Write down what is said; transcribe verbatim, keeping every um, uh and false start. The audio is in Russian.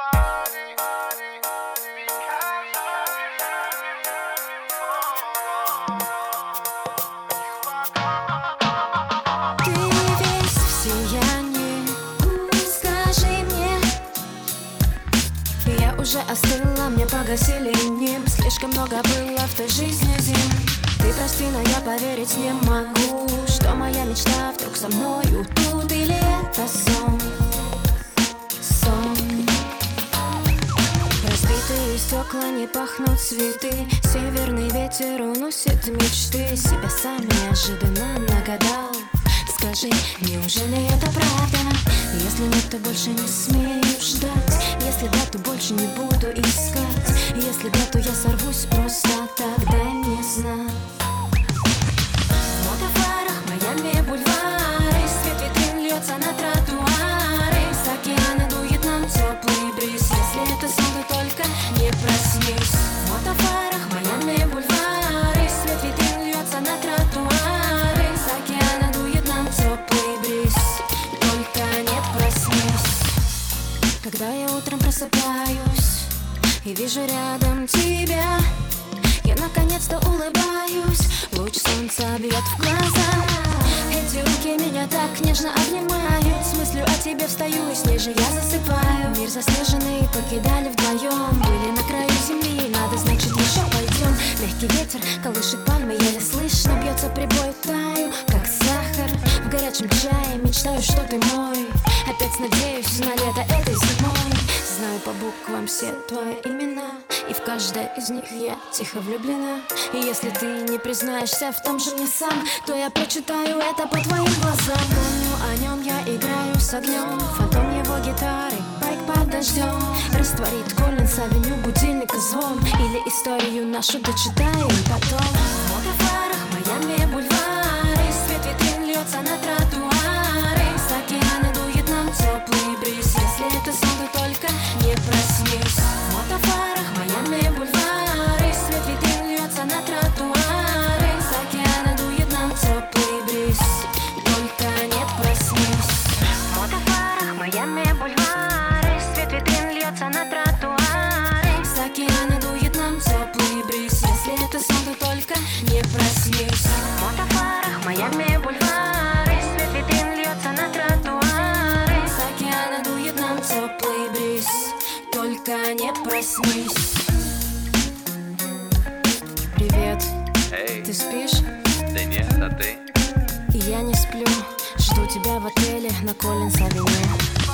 Уже остыла, мне погасили небо. Слишком много было в той жизни зим. Ты прости, но я поверить не могу, что моя мечта вдруг со мною тут. Или это сон, сон. Разбитые стекла, не пахнут цветы. Северный ветер уносит мечты. Себя сам неожиданно нагадал. Скажи, неужели это правда? Если нет, то больше не смею ждать. Если да, то больше не буду искать. Если да, то я сорвусь просто так, дай мне знать. В мотофарах Майами бульвары, свет витрин льется на тротуары. С океана дует нам теплый бриз. Если это сон, то только не проснись. В мотофарах Майами бульвары, свет витрин льется на тротуары. С океана дует нам теплый бриз. Только не проснись. Когда я утром просыпаюсь и вижу рядом тебя, я наконец-то улыбаюсь. Луч солнца бьет в глаза. Эти руки меня так нежно обнимают. С мыслью о тебе встаю и с ней же я засыпаю. Мир заснеженный покидали вдвоем. Были на краю земли, надо, значит, еще пойдем. Легкий ветер колышет пальмы, еле слышно. Бьется прибой, таю, как сахар в горячем чае. Мечтаю, что ты мой. Опять надеюсь на лето этой зимой. Знаю по буквам все твои имена, и в каждое из них я тихо влюблена. И если ты не признаешься в том же мне сам, то я прочитаю это по твоим глазам. Помню, о нем я играю с огнем. Фантом его гитары, байк под дождем. Растворит Коллинз Авеню, будильника звон. Или историю нашу дочитаем потом. В мотофарах Майами бульвары, свет витрин льется на тротуары. С океана дует нам теплый бриз. Если это сон, то только не проснись. В мотофарах Майами бульвары, свет витрин льется на тротуары. С океана дует нам теплый бриз. Только не проснись. В мотофарах Майами бульвары, свет витрин льется на тротуары. С океана дует нам теплый бриз. Если это сон, то только не проснись. В мотофарах Майами бульвары, свет витрин льется на тротуары. С океана дует нам теплый бриз. Только не проснись. Привет. Эй. Ты спишь? Да нет, а ты? И я не сплю. Жду тебя в отеле на Коллинз Авеню.